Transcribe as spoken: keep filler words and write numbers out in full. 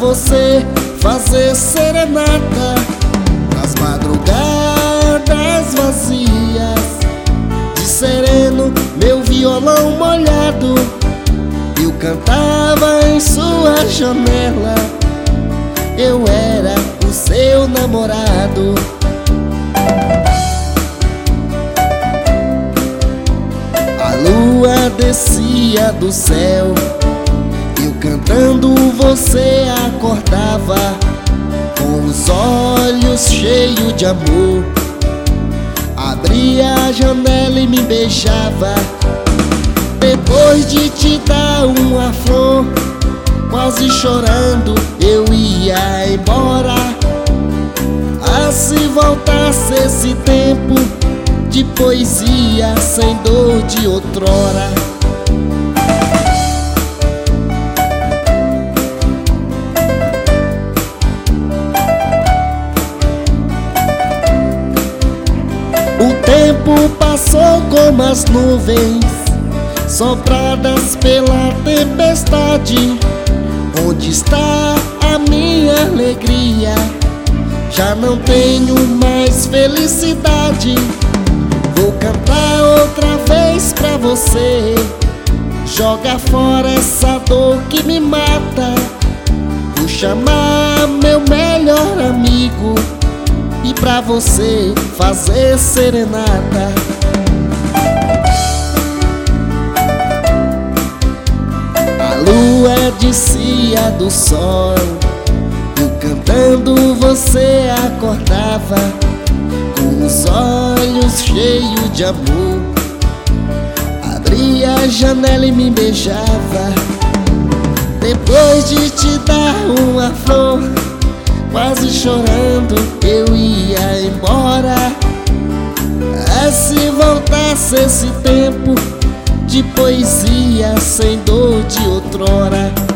você fazer serenata nas madrugadas vazias. De sereno, meu violão molhado, eu cantava em sua janela. Eu era o seu namorado. A lua descia do céu, eu cantando você acordava, com os olhos cheios de amor. Abria a janela e me beijava. Depois de te dar uma flor, quase chorando eu ia embora. Ah, se voltasse esse tempo de poesia sem dor de outrora. O tempo passou como as nuvens sopradas pela tempestade. Onde está a minha alegria? Já não tenho mais felicidade. Vou cantar outra vez pra você. Joga fora essa dor que me mata. Vou chamar meu melhor amigo e pra você fazer serenata. A lua descia do sol, eu cantando você acordava, com os olhos cheios de amor. Abria a janela e me beijava. Depois de te dar uma flor, quase chorando eu ia embora. Ah, se voltasse esse tempo de poesia sem dor de outrora.